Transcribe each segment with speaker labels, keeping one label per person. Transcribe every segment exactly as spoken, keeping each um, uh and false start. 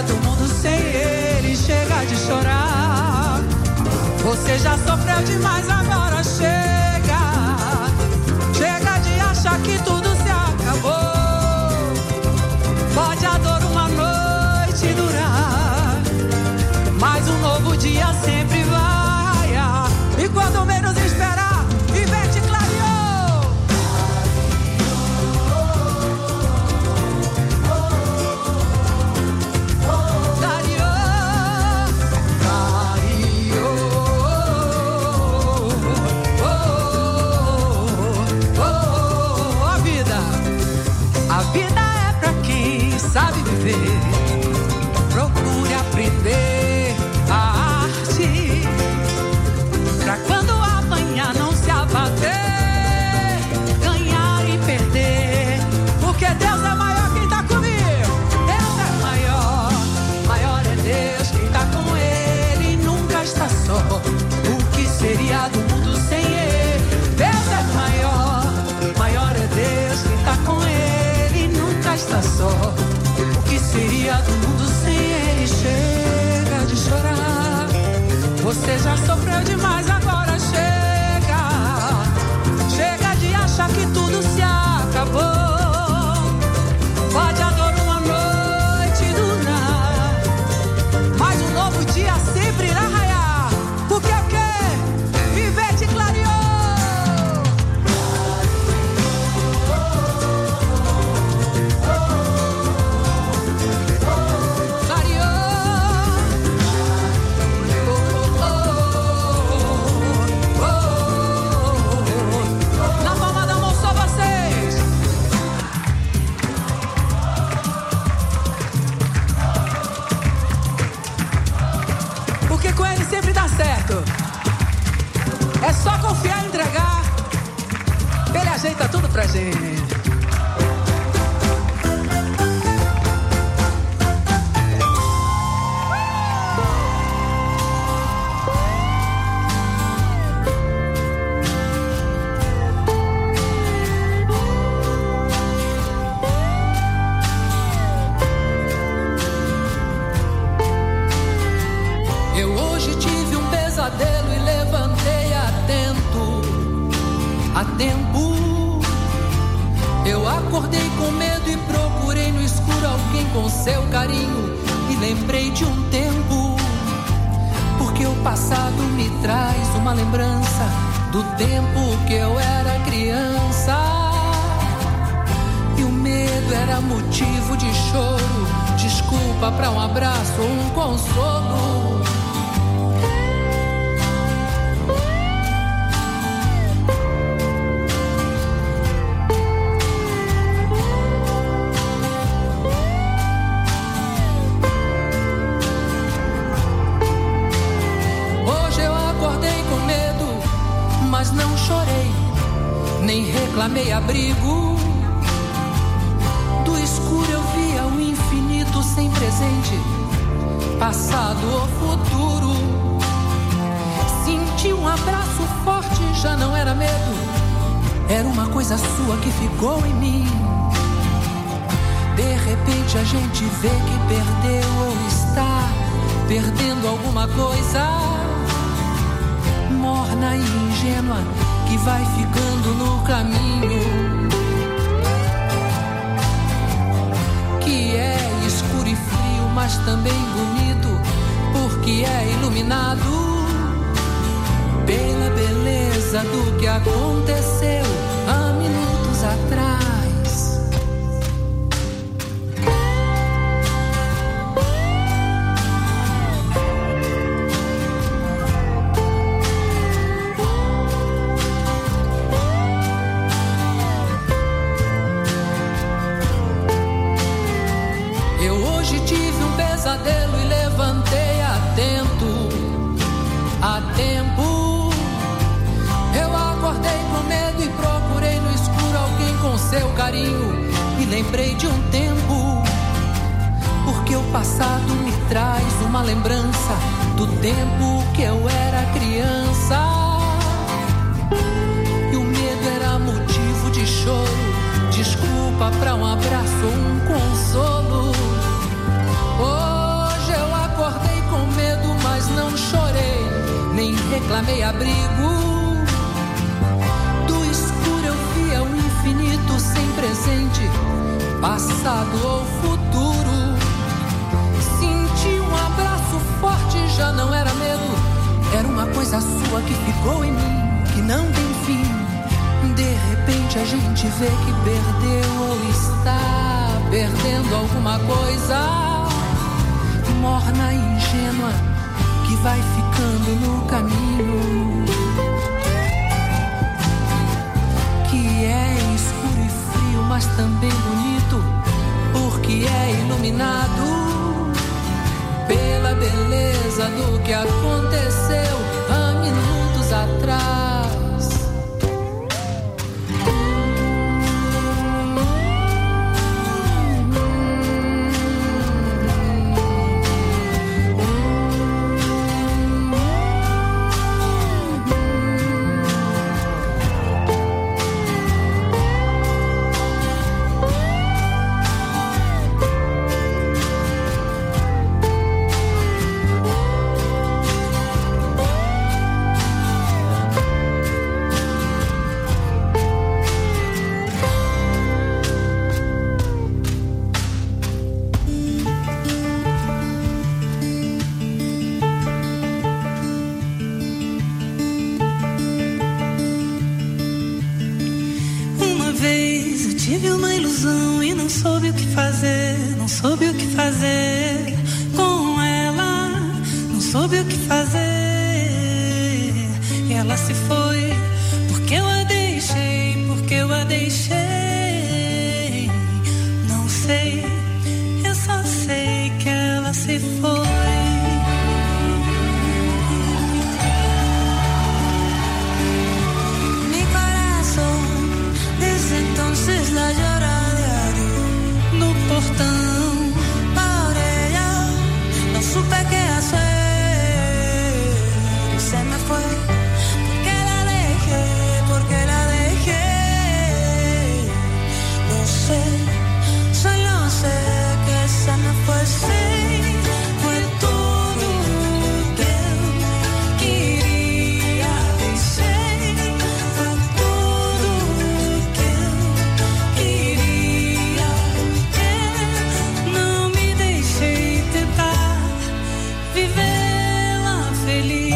Speaker 1: seria do mundo sem ele? Chega de chorar. Você já sofreu demais, agora chega. Chega de achar que tudo se acabou. Pode a dor uma noite durar, mas um novo dia sempre vai. E quando menos esperar, Ivete clareou. Clareou, clareou. Oh, oh, oh, a vida, a vida é pra quem sabe viver. Procure aprender a arte, pra quando amanhã não se abater, ganhar e perder, porque Deus é maior quem tá comigo. Deus é maior, maior é Deus quem tá com ele, nunca está só. O que seria do mundo sem ele? Deus é maior, maior é Deus quem tá com ele, nunca está só. O que seria do mundo sem ele? Chega de chorar. Você já sofreu demais, agora chega. Chega de achar que tudo se acabou. Pode a dor uma noite durar, mas um novo dia sempre irá raiar. Porque o quê? Ivete clareou. É só confiar e entregar. Ele ajeita tudo pra gente. Eu hoje tive um pesadelo e levantei atento, a tempo. Eu acordei com medo e procurei no escuro alguém com seu carinho. E lembrei de um tempo, porque o passado me traz uma lembrança do tempo que eu era criança. E o medo era motivo de choro, desculpa pra um abraço ou um consolo. Mas não chorei, nem reclamei abrigo. Do escuro eu via o infinito sem presente, passado ou futuro. Senti um abraço forte, já não era medo, era uma coisa sua que ficou em mim. De repente a gente vê que perdeu ou está perdendo alguma coisa. Morna e ingênua que vai ficando no caminho, que é escuro e frio, mas também bonito, porque é iluminado pela beleza do que aconteceu há minutos atrás. Pesadelo e levantei atento, a tempo. Eu acordei com medo e procurei no escuro alguém com seu carinho. E lembrei de um tempo, porque o passado me traz uma lembrança do tempo que eu era criança. E o medo era motivo de choro, desculpa pra um abraço ou um consolo. Oh, clamei abrigo. Do escuro eu via o infinito sem presente, passado ou futuro. Senti um abraço forte, já não era medo, era uma coisa sua que ficou em mim, que não tem fim. De repente a gente vê que perdeu ou está perdendo alguma coisa, morna e ingênua, que vai ficando no caminho, que é escuro e frio, mas também bonito, porque é iluminado pela beleza do que aconteceu há minutos atrás.
Speaker 2: Não soube o que fazer com ela, não soube o que fazer. E ela se foi, porque eu a deixei, porque eu a deixei. Não sei, eu só sei que ela se foi. Mi corazón desde entonces la llora no portão, por ella no supe qué hacer, se me fue, porque la dejé, porque la dejé, no sé, solo sé que se me fue, sí, fue todo lo que quería decir, fue todo lo que quería. Não me deixei tentar vivê-la feliz.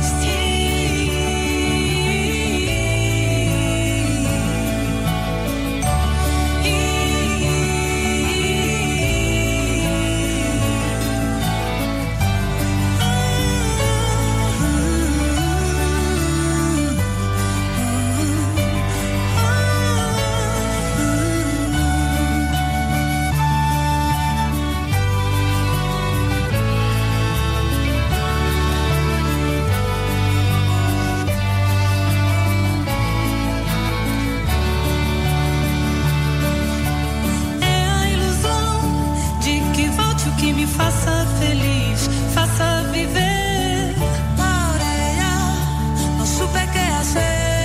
Speaker 2: Faça feliz, faça viver. Por ella no supe qué hacer,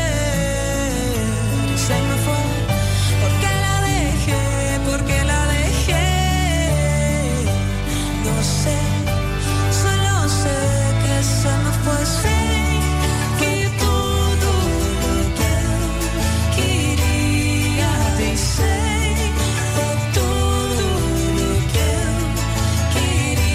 Speaker 2: se me fue, porque la dejé, porque la dejé. No sé, solo sé que se me fue, sí, que todo lo que quería decir, fue todo lo que quería.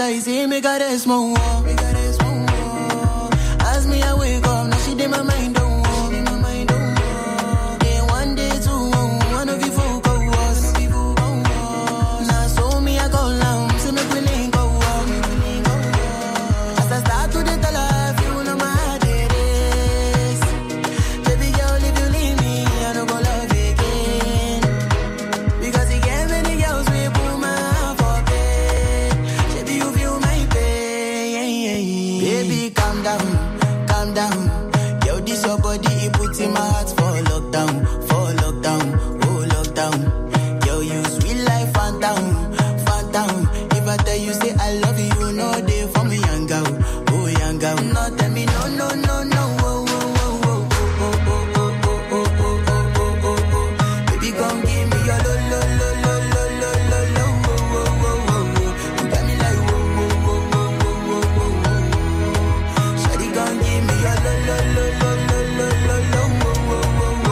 Speaker 3: I see me got a small wall, me got a small wall. As me I wake up, now she did my mind don't walk, my mind don't walk. Then one day two, one of you folk go was. Now so me I go down, see me willing go walk. As I start to the tell her, you know my heart it is. Baby girl, if you leave me, I don't go love again. Because he gave many girls we put my heart for bed. Baby, you feel my pain. Baby, calm down, calm down. Yo, this your body, it puts in my heart for lockdown, for lockdown, oh lockdown. Yo, you sweet life, phantom, phantom. If I tell you say I love you, you know they for me young girl, oh young girl. No, tell me no, no, no, no, oh, oh, oh, oh, oh, oh, oh, oh, oh, oh, oh, oh, oh, oh. Baby, come give me your lo, lo, lo, lo, lo, lo, lo, lo, oh, oh, oh, oh, oh. You got me like oh, oh, oh, oh, oh, oh, oh, oh. Shawty, come give me your lo, lo, lo, lo, lo, lo, lo, lo, oh, oh, oh, oh, oh.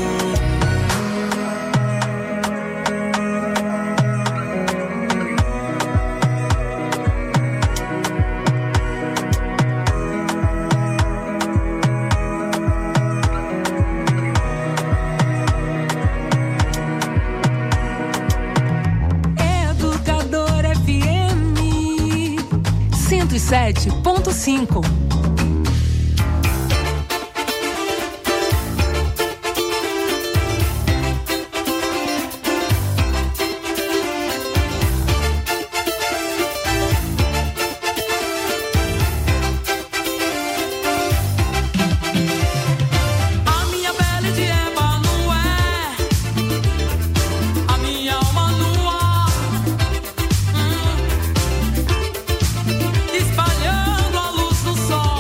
Speaker 1: Educador F M cento e sete ponto cinco.
Speaker 2: A minha pele de ébano é a minha alma no ar, hum. Espalhando a luz do sol.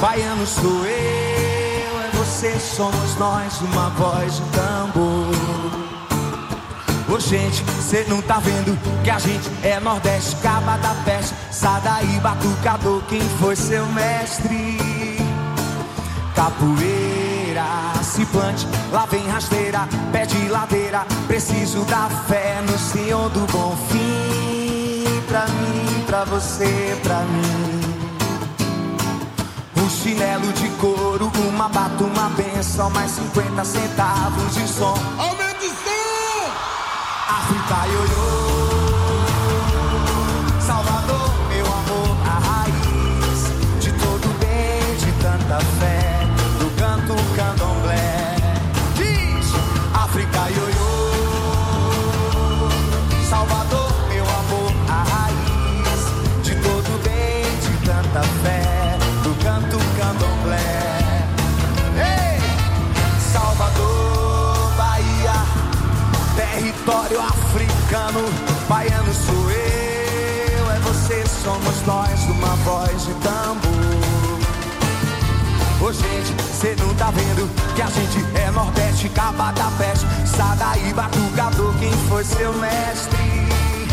Speaker 4: Baiano sou eu, é você, somos nós, uma voz de tambor. Ô gente, cê não tá vendo que a gente é Nordeste, Caba da Peste, Sadaí, Batucador, quem foi seu mestre? Capoeira, se plante, lá vem rasteira, pé de ladeira, preciso da fé no Senhor do Bom Fim. Pra mim, pra você, pra mim. Um chinelo de couro, uma bata, uma benção, mais cinquenta centavos de som.
Speaker 5: Aumenta o som!
Speaker 4: África, ioiô, Salvador, meu amor, a raiz de todo bem, de tanta fé, do canto candomblé. Diz, África, ioiô, Salvador, meu amor, a raiz de todo bem, de tanta fé, do canto candomblé. Ei, Salvador, Bahia, território africano, baiano sou eu, é você, somos nós, uma voz de tambor. Ô gente, cê não tá vendo que a gente é Nordeste, Caba da Peste, Sadaí, Batucador, quem foi seu mestre?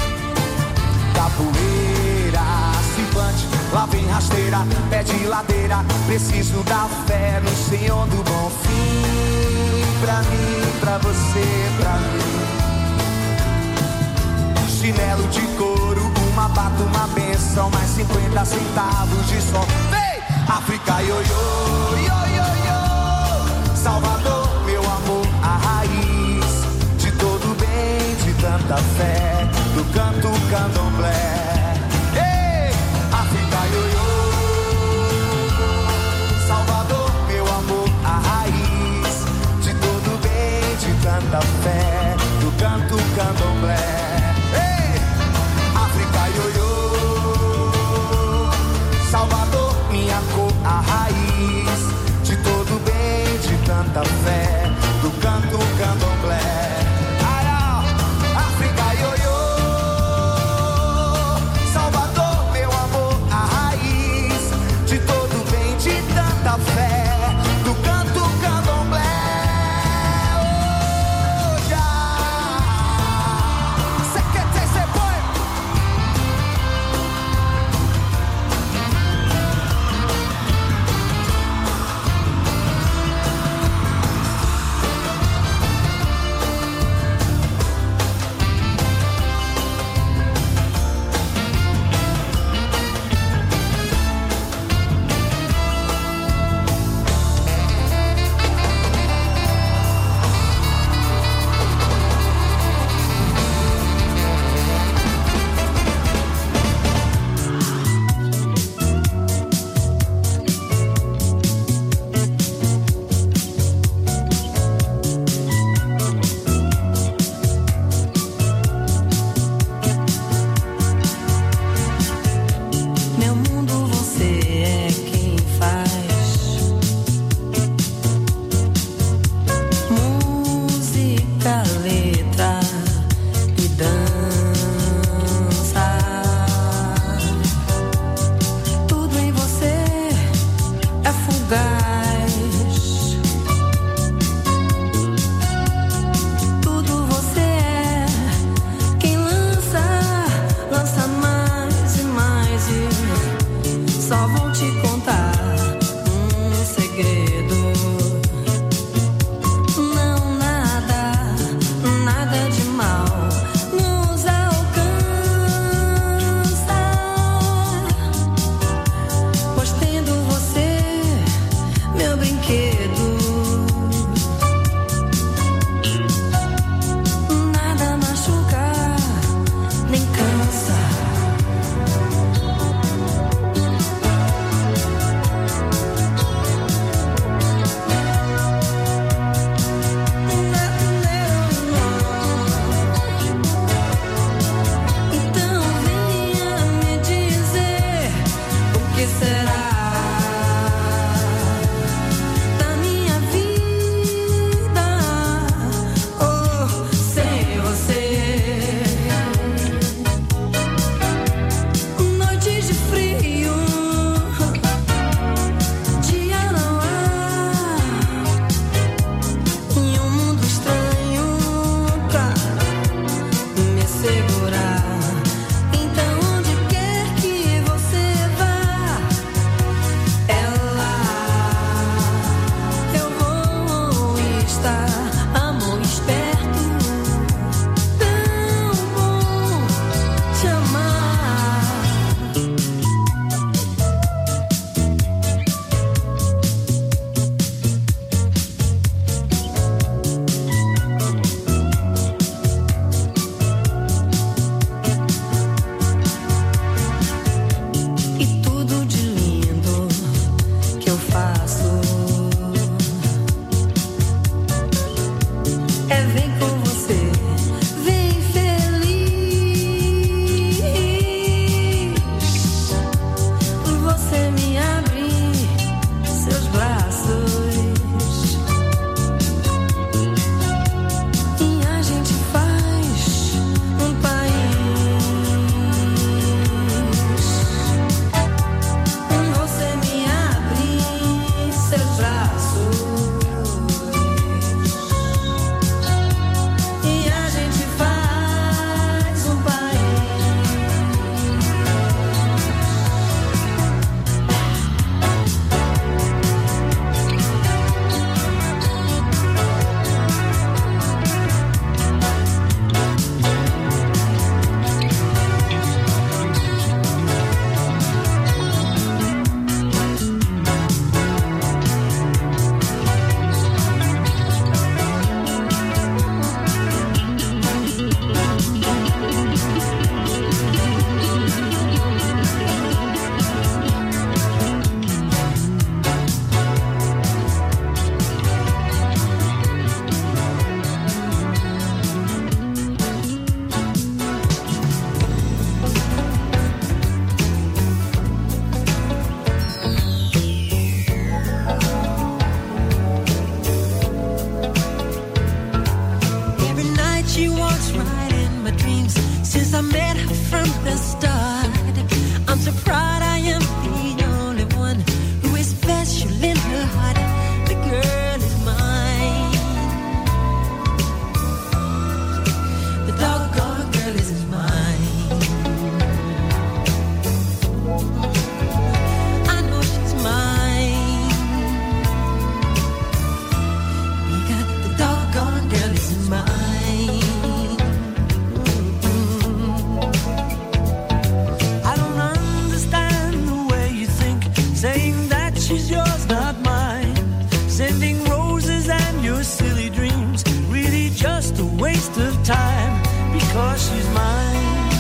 Speaker 4: Capoeira, cipante, lá vem rasteira, pé de ladeira, preciso da fé no Senhor do Bom Fim. Pra mim, pra você, pra mim. Chinelo de couro, uma bata, uma benção, mais cinquenta centavos de som. Vem! África, ioiô, ioiô, Salvador, meu amor, a raiz de todo bem, de tanta fé, do canto candomblé. Ei! África, ioiô, Salvador, meu amor, a raiz de todo bem, de tanta fé, do canto candomblé. Salvador, minha cor, a raiz de todo bem, de tanta fé, do canto candomblé. África, ioiô, Salvador, meu amor, a raiz de todo bem, de tanta fé, do canto candomblé. Oh, já.
Speaker 2: vem com você, vem feliz. Você me abre seus braços e a gente faz um país. Você me abre seus braços e a gente faz um Every night she walks right in my dreams. Since I met her from the start, I'm so proud I am the only one who is special in her heart. The girl is mine. The doggone girl is mine. I know she's mine. Because the doggone girl is mine. I don't understand the way you think, saying that she's yours, not mine. Sending roses and your silly dreams, really just a waste of time, because she's mine.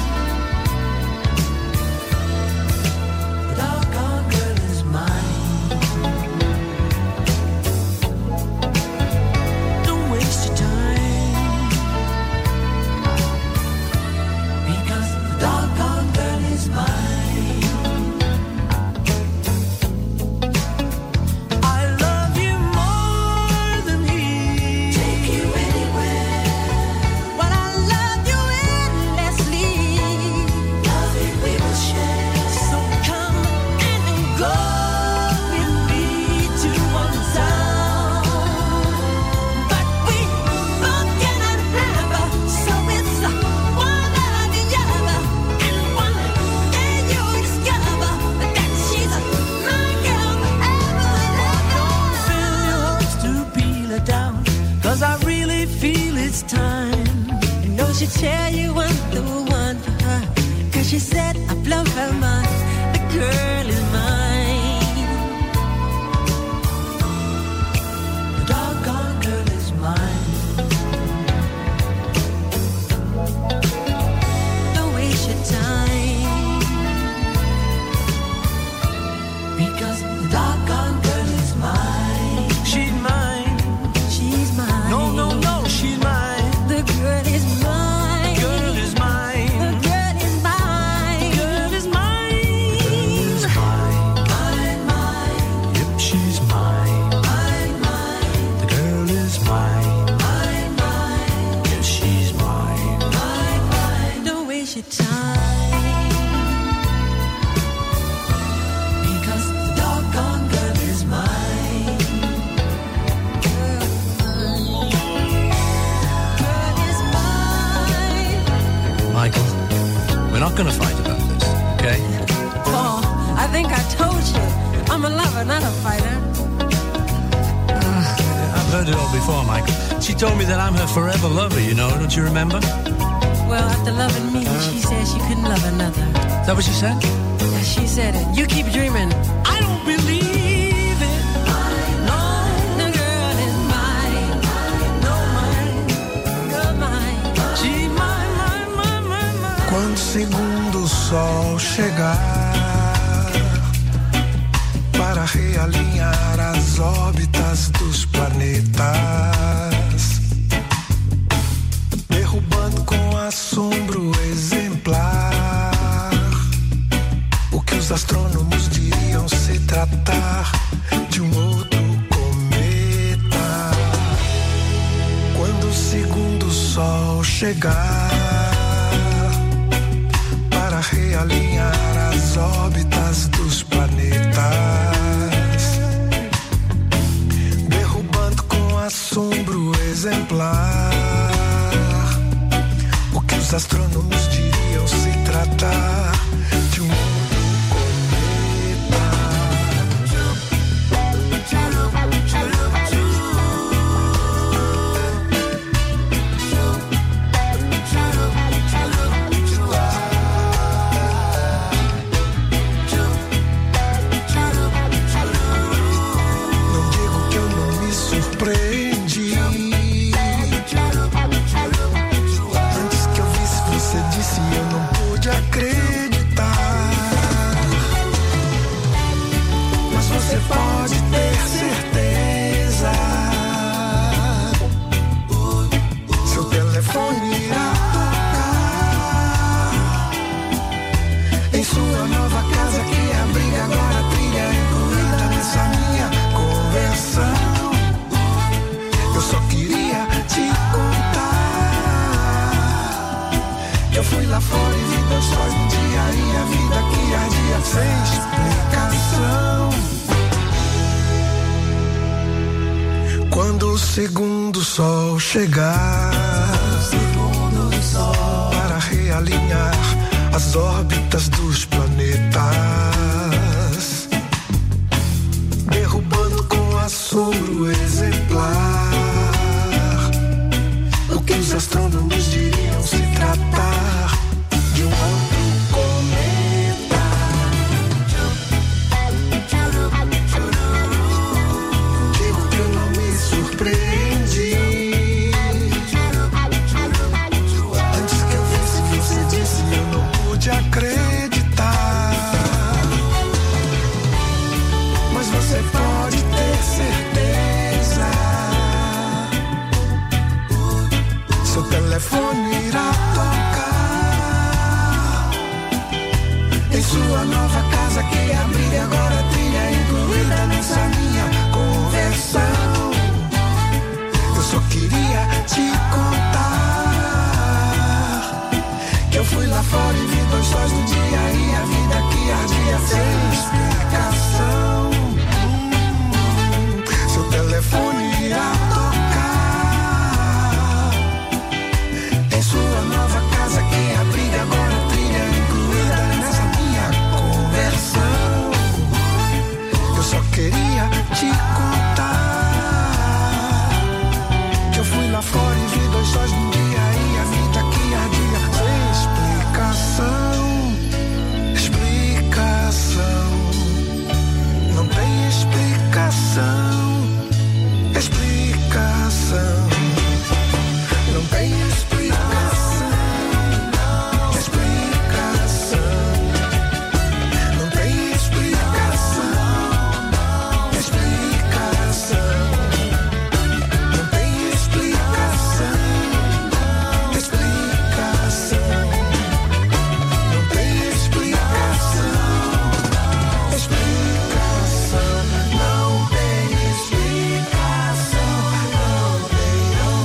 Speaker 2: The doggone girl is mine. Don't waste your time, because the doggone girl is mine. I love you more than he. Take you anywhere. But I love you endlessly. Love it we will share. So come and go with me to one town. But we both cannot have her, so it's uh, one or the other. And one day you'll discover that she's uh, my girl forever and ever. Fill your hopes to peel her down, 'cause I really feel it's time. You know she'll tell you I'm the one for her, 'cause she said I blow her mind. The girl is mine. The doggone girl is mine. Don't waste your time, because the doggone girl is mine. She's mine. She's mine. No, no, no, she's mine. The girl is mine. Girl is mine. The girl is mine. Girl is mine. Mine, mine.
Speaker 4: Yep, she's mine.
Speaker 2: Mine, mine.
Speaker 4: The girl is mine.
Speaker 2: Mine, mine.
Speaker 4: Yes, she's mine.
Speaker 2: Mine, mine. Don't waste your time, because the doggone girl is mine. Girl is mine. Girl is mine.
Speaker 6: Michael, we're not going to fight about this, okay?
Speaker 2: Paul, I think I told you, I'm a lover, not a fighter.
Speaker 6: I've heard it all before, Michael. She told me that I'm her forever lover, you know, don't you remember?
Speaker 2: Well, after loving me, she said she couldn't love another.
Speaker 6: Is that what she said?
Speaker 2: Yeah, she said it. You keep dreaming.
Speaker 6: I don't believe it.
Speaker 2: No, the girl is mine. No, mine. Girl, mine.
Speaker 6: She's mine, mine, mine, mine, mine.
Speaker 7: Quando o segundo sol chegar para realinhar as órbitas dos planetas, assombro exemplar. O que os astrônomos diriam se tratar de um outro cometa. Quando o segundo sol chegar para realinhar as órbitas dos planetas, derrubando com assombro exemplar o que os astrônomos diriam se tratar de um outro cometa. Não digo que eu não me surpreendi. Antes que eu visse, você disse e eu não pude acreditar. Mas você pode ter certeza, seu telefone irá tocar em sua nova casa que abriga agora a trilha incluída nessa minha conversão. Eu só queria te contar que eu fui lá fora e vi dois sóis no dia e a vida que ardia sem explicação. Quando o segundo sol chegar para realinhar as órbitas dos planetas, derrubando com assombro exemplar o que os astrônomos diriam se tratar de um outro cometa. Digo que eu não me surpreendi. Antes que eu visse, você disse e eu não pude acreditar. Mas você pode ter certeza, seu telefone irá tocar em sua nova casa que abriga agora a trilha incluída nessa minha conversão. Eu só queria te contar que eu fui lá fora e vi dois sóis no dia e a vida que ardia sem explicação. Hum, seu telefone irá tocar em sua nova casa que abriga agora a trilha incluída nessa minha conversão. Eu só queria te contar que eu fui lá fora e vi dois sóis num dia e a vida que ardia sem explicação. Explicação. Não tem explicação. Explicação. Não tem explicação. Explicação. Não tem explicação. Explicação. Não tem explicação. Explicação. Não tem explicação. Explicação. Não tem explicação. Não tem, não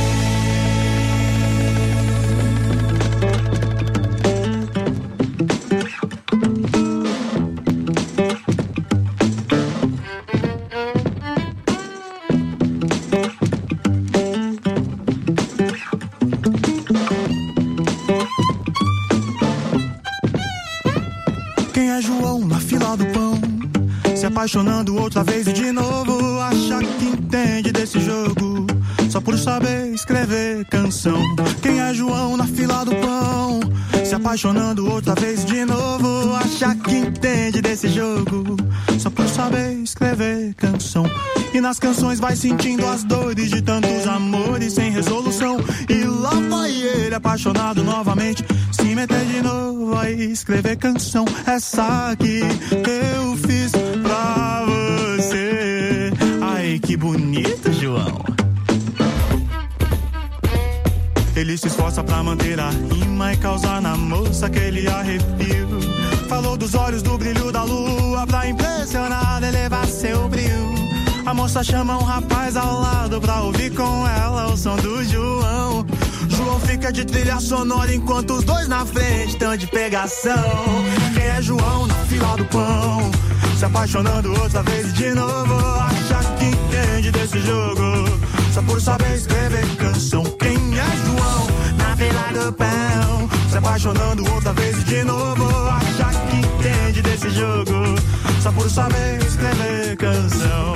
Speaker 8: Quem é João na fila do pão, se apaixonando outra vez e de novo, acha que entende desse jogo só por saber escrever canção. Quem é João na fila do pão, se apaixonando outra vez e de novo, acha que entende desse jogo só por saber escrever canção. E nas canções vai sentindo as dores de tantos amores sem resolução. E lá vai ele apaixonado novamente, se meter de novo a escrever canção. Essa que eu fiz pra você. Ai, que bonito, João. Ele se esforça pra manter a rima e causar na moça aquele arrepio. Falou dos olhos, do brilho da lua, pra impressionar, elevar seu brilho. A moça chama um rapaz ao lado pra ouvir com ela o som do João. João fica de trilha sonora enquanto os dois na frente estão de pegação. Quem é João na fila do pão? Se apaixonando outra vez e de novo. Acha que entende desse jogo só por saber escrever canção. Quem é João na fila do pão? Se apaixonando outra vez e de novo. Acha que entende desse jogo só por saber escrever canção.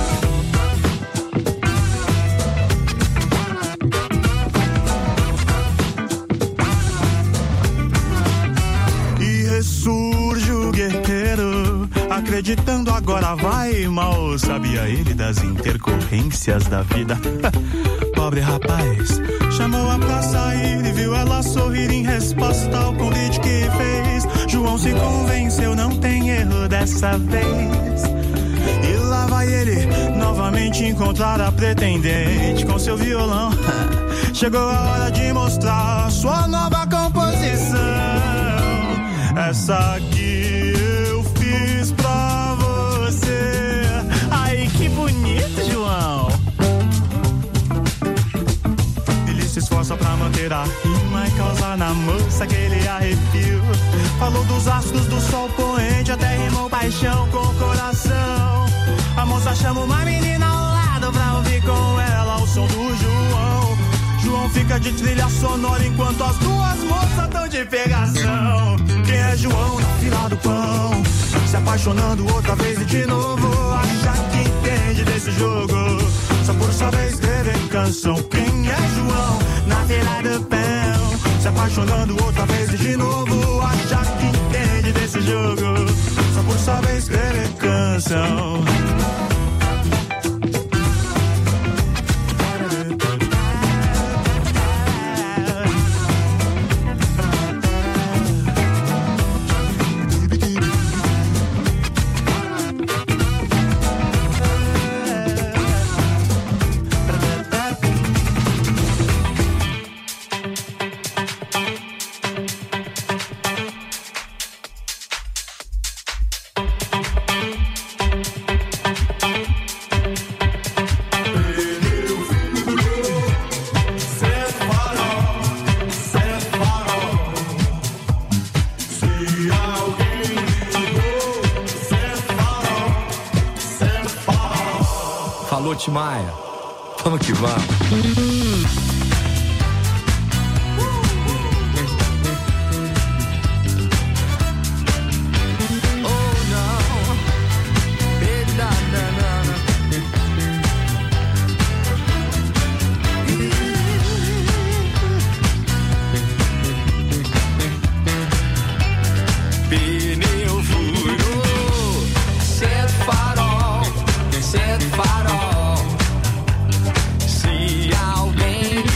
Speaker 8: Ressurge o guerreiro, acreditando agora vai. Mal sabia ele das intercorrências da vida. Pobre rapaz, chamou-a pra sair e viu ela sorrir em resposta ao convite que fez. João se convenceu, não tem erro dessa vez. E lá vai ele novamente encontrar a pretendente com seu violão. Chegou a hora de mostrar sua nova composição. Essa aqui eu fiz pra você. Ai, que bonito, João. Ele se esforça pra manter a rima e causar na moça aquele arrepio. Falou dos astros do sol poente, até rimou paixão com o coração. A moça chama uma menina ao lado pra ouvir com ela o som do João. João fica de trilha sonora enquanto as duas moças estão de pegação. Quem é João na fila do pão? Se apaixonando outra vez e de novo. Acha que entende desse jogo só por saber escrever canção. Quem é João na fila do pão? Se apaixonando outra vez e de novo. Acha que entende desse jogo só por saber escrever canção.
Speaker 9: Maia, vamos que vamos.
Speaker 2: Pneu furou, sete farol, sete farol. Se alguém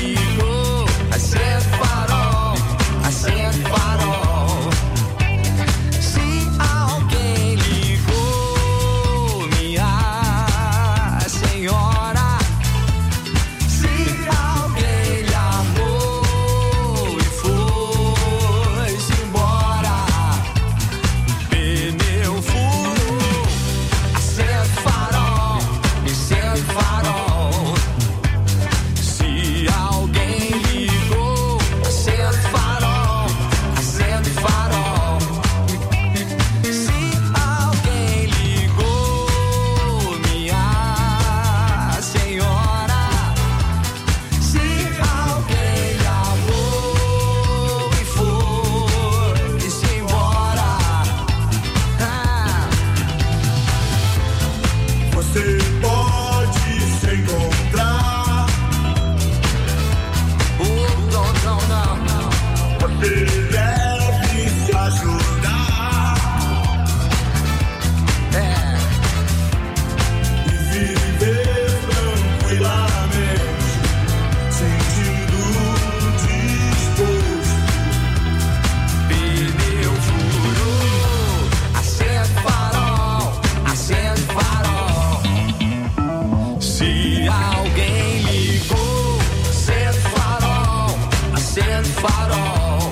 Speaker 4: acende farol.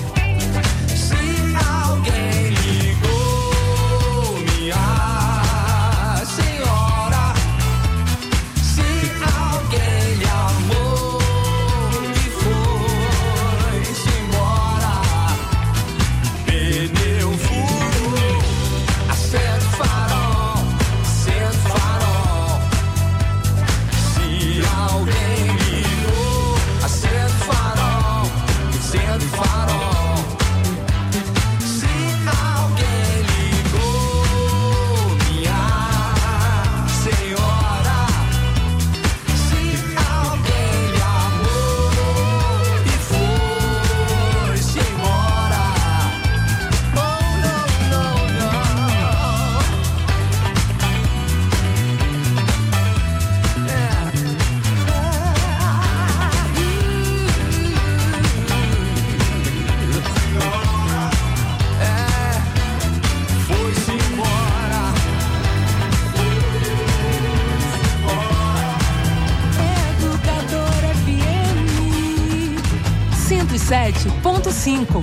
Speaker 4: Se alguém ligou, minha senhora, se alguém lhe amou e foi-se embora, pneu furou, acende farol, acende farol. Se alguém ligou, acende farol, acende farol. Se alguém ligou, minha senhora, se alguém lhe amou e foi-se embora. Oh, não, não, não. É, foi-se embora.
Speaker 10: Educador F M cento e sete ponto cinco.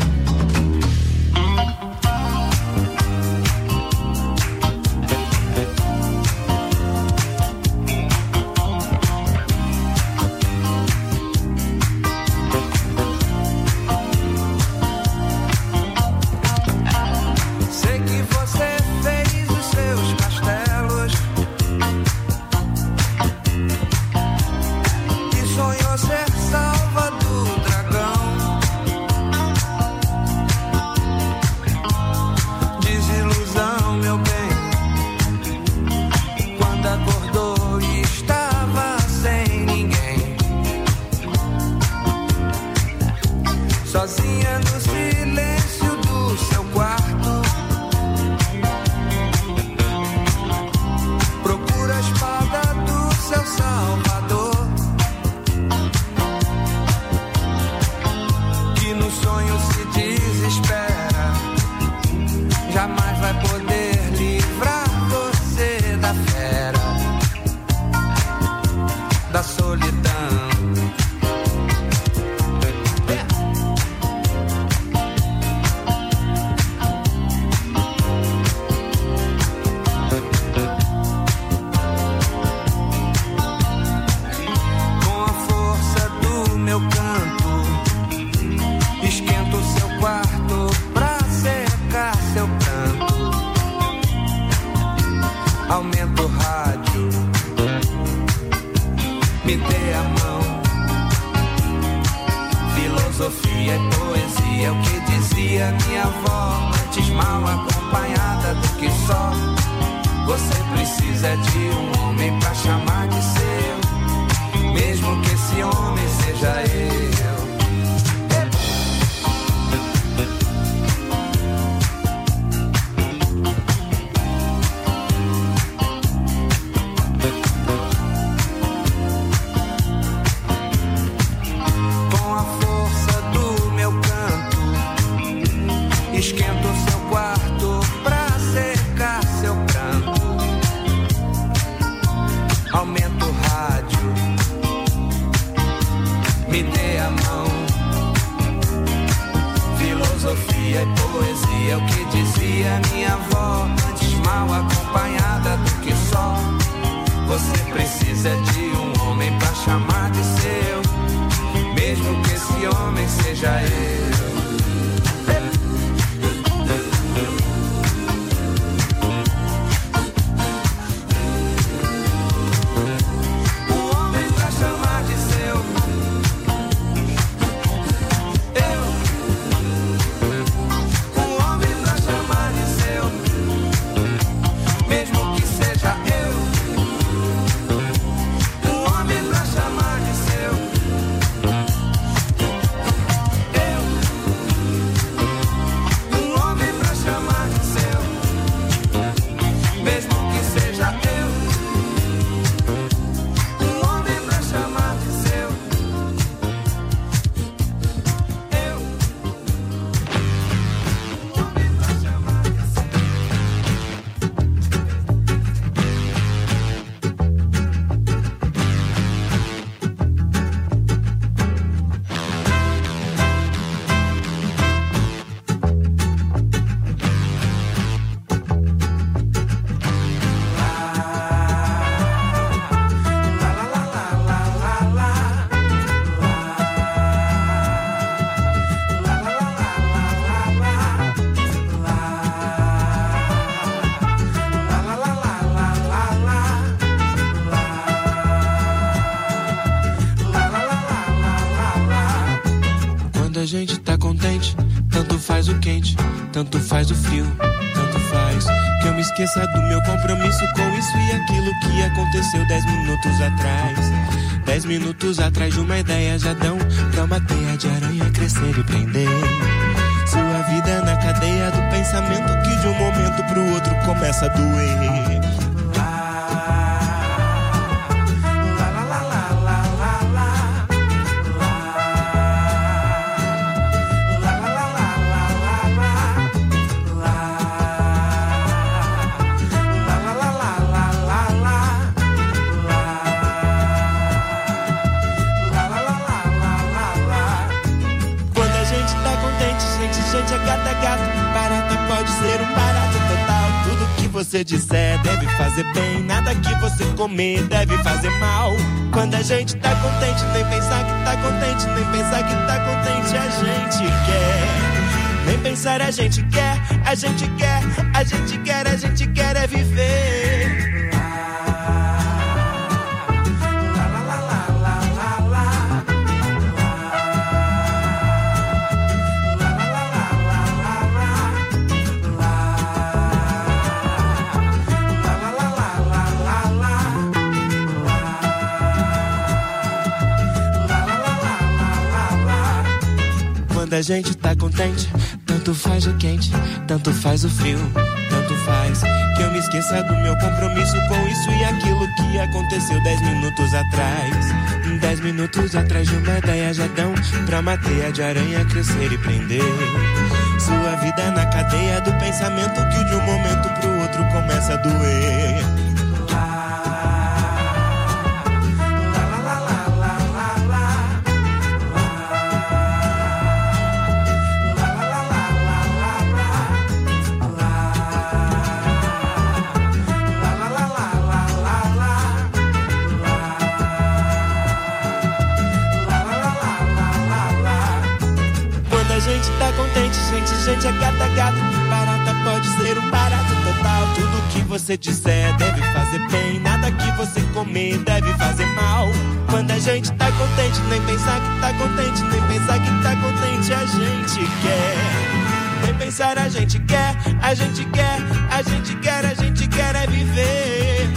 Speaker 4: Sei que você fez os seus castelos e sonhou ser salva do dragão. Desilusão, meu bem, quando acordou e estava sem ninguém, sozinha no silêncio do seu quarto. Procura a espada do seu salvador, que no sonho se desespera, jamais vai poder livrar você da fera, da solidão. Com a força do meu canto, esquento o seu quarto pra secar seu pranto. Aumenta o rádio, me dê a mão. Filosofia e poesia é o que dizia minha avó, antes mal acompanhada do que só. Você precisa de um homem pra chamar de seu, mesmo que esse homem seja eu. Com a força do meu canto, esquento o seu quarto pra secar seu pranto. Aumenta o rádio, me dê a mão. Filosofia e poesia é o que dizia minha avó, antes mal acompanhada do que só. Você precisa de um homem pra chamar de seu, mesmo que esse homem seja eu. Um homem pra chamar de seu, eu. Um homem pra chamar de seu, mesmo que seja eu. Um homem pra chamar de seu, eu.
Speaker 11: gente tá contente, tanto faz o quente, tanto faz o frio, tanto faz que eu me esqueça do meu compromisso com isso e aquilo que aconteceu dez minutos atrás. Dez minutos atrás de uma ideia já dão pra uma teia de aranha crescer e prender sua vida na cadeia do pensamento que de um momento pro outro começa a doer. Gente é gato, é gato, barata pode ser um barato total. Tudo que você disser deve fazer bem, nada que você comer deve fazer mal. Quando a gente tá contente, nem pensar que tá contente, nem pensar que tá contente a gente quer. Nem pensar a gente quer, a gente quer, a gente quer, a gente quer é viver. Quando a gente tá contente, tanto faz o quente, tanto faz o frio, tanto faz que eu me esqueça do meu compromisso com isso e aquilo que aconteceu dez minutos atrás. Dez minutos atrás de uma ideia já dão pra uma teia de aranha crescer e prender sua vida na cadeia do pensamento que de um momento pro outro começa a doer. Gente é gata, gata, barata pode ser um barato total. Tudo que você disser deve fazer bem, nada que você comer deve fazer mal. Quando a gente tá contente, nem pensar que tá contente, nem pensar que tá contente a gente quer. Nem pensar a gente quer, a gente quer, a gente quer, a gente quer é viver.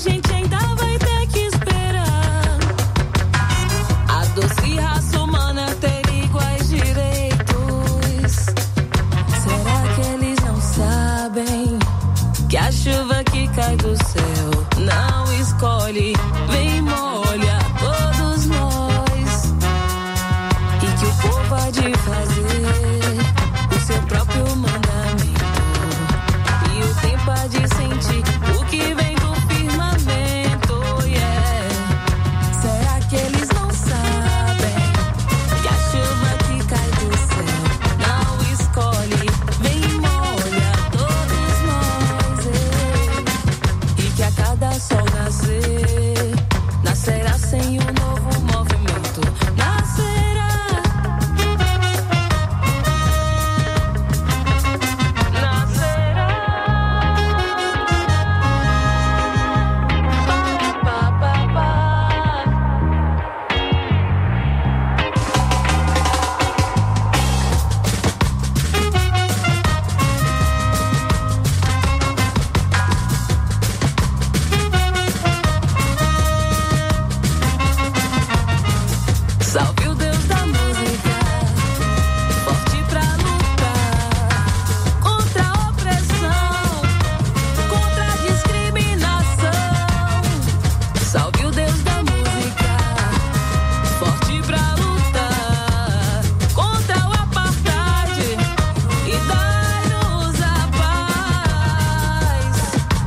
Speaker 2: A doce raça humana nascem um novo movimento. Nascerá. Nascerá. Pá, pá, pá. Salve o Deus da música, forte pra lutar contra a opressão, contra a discriminação. Salve o Deus da música, forte pra lutar contra o apartheid e dai-nos a paz.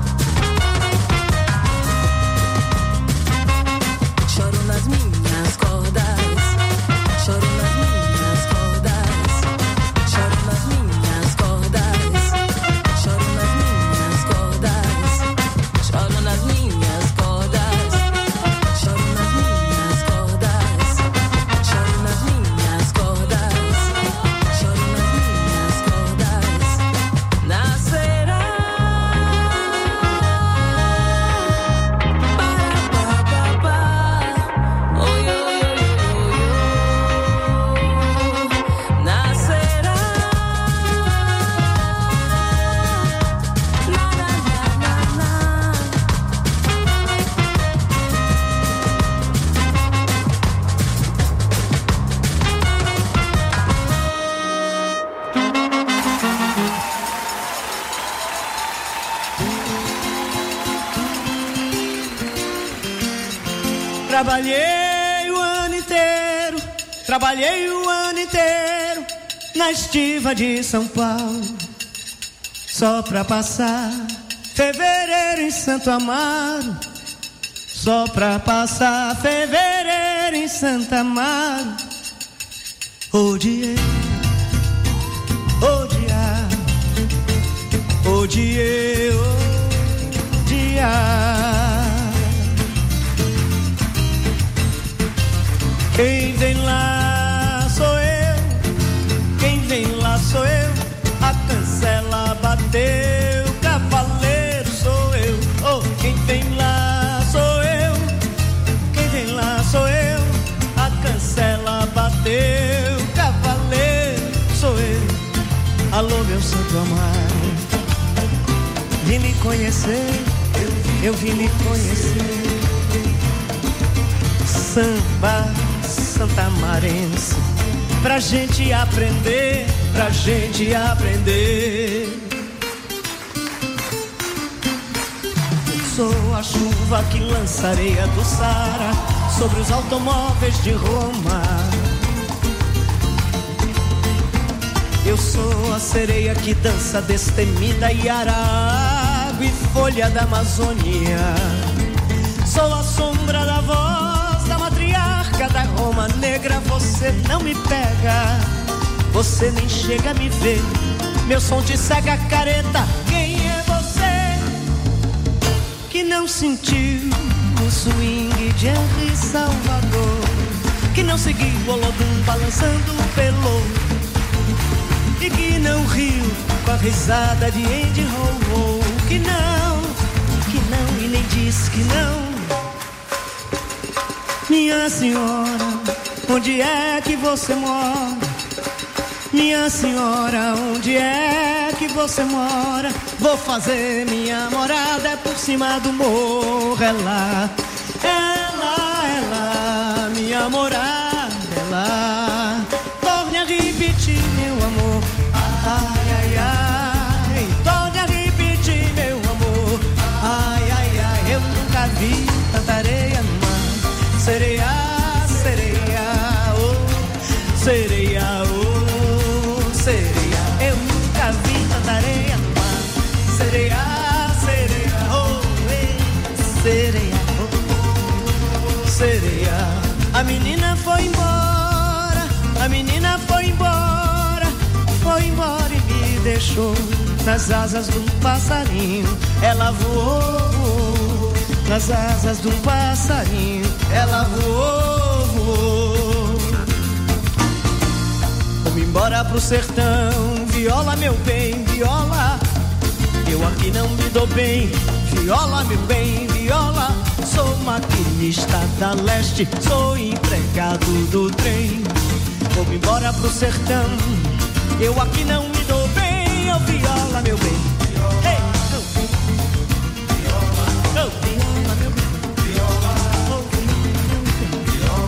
Speaker 2: Choro nas minhas cordas. Choro nas minhas cordas, choro nas minhas cordas, choro nas minhas cordas, choro nas minhas cordas, choro nas minhas cordas, choro nas minhas cordas, choro nas minhas cordas. Nascerá. Para, pa, pa, pa. Oi, oi, oi, oi, oi. Nascerá. Na, na, na, na, na.
Speaker 12: Trabalhei o ano inteiro, trabalhei o ano inteiro na estiva de São Paulo, só pra passar fevereiro em Santo Amaro, só pra passar fevereiro em Santo Amaro. Odiei, odiar, odiei, odiar. Quem vem lá sou eu, quem vem lá sou eu, a cancela bateu, cavaleiro sou eu. Oh, quem vem lá sou eu, quem vem lá sou eu, a cancela bateu, cavaleiro sou eu. Alô, meu Santo Amaro, vim lhe conhecer, eu vim lhe conhecer. Samba santamarense, pra gente aprender, pra gente aprender. Eu sou a chuva que lança areia do Saara sobre os automóveis de Roma. Eu sou a sereia que dança destemida e água e folha da Amazônia. Sou a sombra da voz da matriarca da Roma negra. Você não me pega, você nem chega a me ver. Meu som te cega, careta. Quem é você que não sentiu o swing de Henri Salvador, que não seguiu o Olodum balançando o pelô e que não riu com a risada de Andy Warhol? Que não, que não e nem disse que não. Minha senhora, onde é que você mora? Minha senhora, onde é que você mora? Vou fazer minha morada por cima do morro. É lá, é lá, é lá, minha morada é lá. Torne a repetir, meu amor. Ai, ai, ai, torne a repetir, meu amor. Ai, ai, ai, eu nunca vi tanta areia no mar. Sereia, sereia, oh, sereia, oh, sereia. Eu nunca vi tanta areia no mar. Sereia, sereia, oh, ei, sereia, oh, sereia. A menina foi embora, a menina foi embora, foi embora e me deixou nas asas de um passarinho. Ela voou, voou nas asas do passarinho, ela voou, voou. Vou embora pro sertão, viola meu bem, viola. Eu aqui não me dou bem, viola meu bem, viola. Sou maquinista da leste, sou empregado do trem. Vou embora pro sertão, eu aqui não me dou bem, oh viola meu bem.